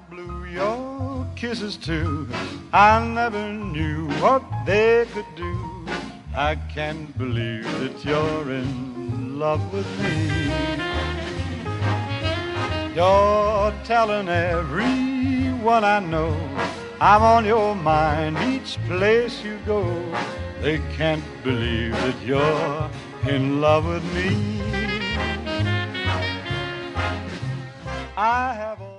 blue, your kisses too. I never knew what they could do. I can't believe that you're in love with me. You're telling everyone I know I'm on your mind each place you go. They can't believe that you're in love with me. I have